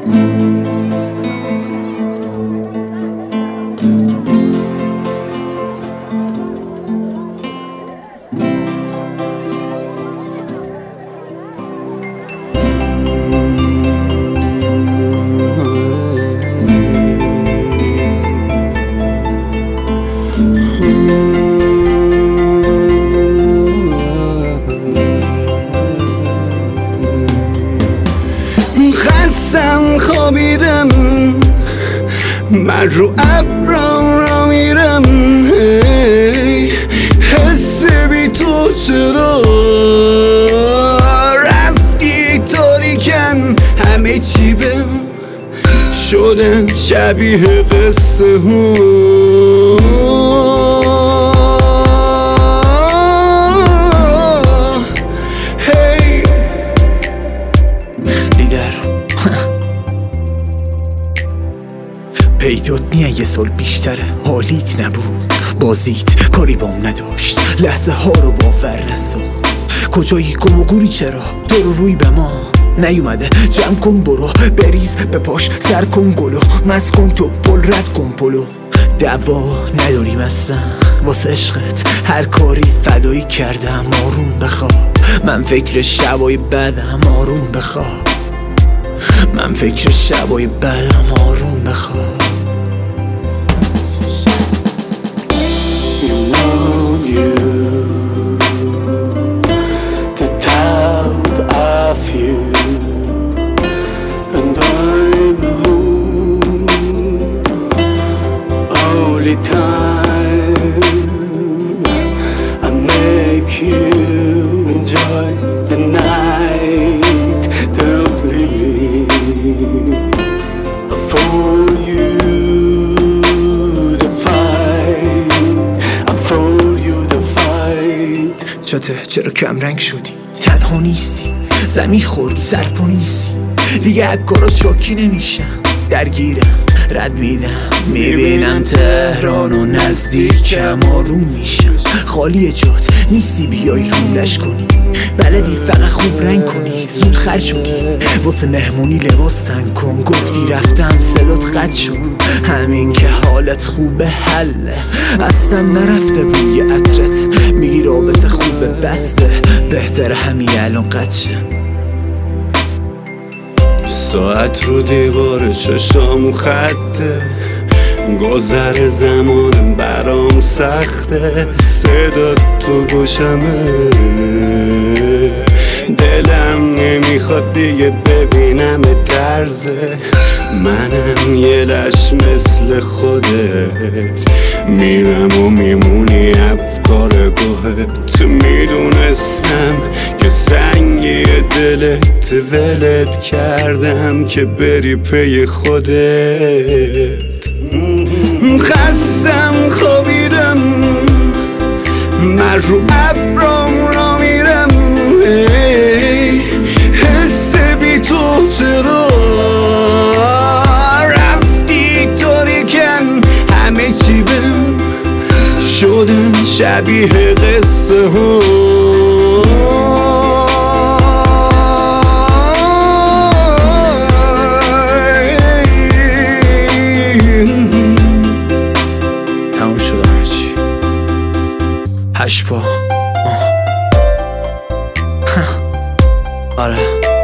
خستم خوابیدم، من رو ابرام را میرم. حس بی تو چرا رفتی تاریکن، همه چی بهم شدن شبیه قصه پیدات نیه یه سال بیشتره، حالیت نبود، بازیت کاری بام نداشت، لحظه ها رو باور نساخت. کجایی گم و گوری چرا تو رو روی به ما نیومده؟ جمع کن برو بریز به پاش، سر کن گلو مز کن تو پل، رد کن پلو. دعوا نداریم اصلا واسه عشقت، هر کاری فدایی کردم. آروم بخواب، من فکر شبای بدم. آروم بخواب، من فکر شبای بدم. آروم بخواب. چته چرا کم رنگ شدی؟ تنها نیستی، زمین خوردی سرپا نیستی. دیگه اکارات شاکی نمیشم، درگیرم رد میدم. میبینم تهران و نزدیکم، آروم میشم. خالی جات نیستی بیای رونش کنی، بلدی فقط خوب رنگ کنی. زود خرج شدی واسه مهمونی لباس تنگ کن. گفتی رفتم صدات قد شد، همین که حالت خوبه حله. اصلا نرفته بوی عطرت، میگی رابطه خوبه بسته، بهتره همین الان قد شه. ساعت رو دیوار چشام خطه، گذر زمانم برام سخته. صدا تو گوشمه، دلم نمیخواد دیگه ببینم طرزه. منم یه لش مثل خودت، میرم و میمونی افکار گوهت. تو میدونستم که سنگی دلت ولت کردم که بری پی خودت. خستم خوابیدم، من رو ابرام را میرم. حس بی تو چرا رفتی تاریکن، همه چی بهم شدن شبیه قصه ها. تموم شد همه چی، هشت پا. آره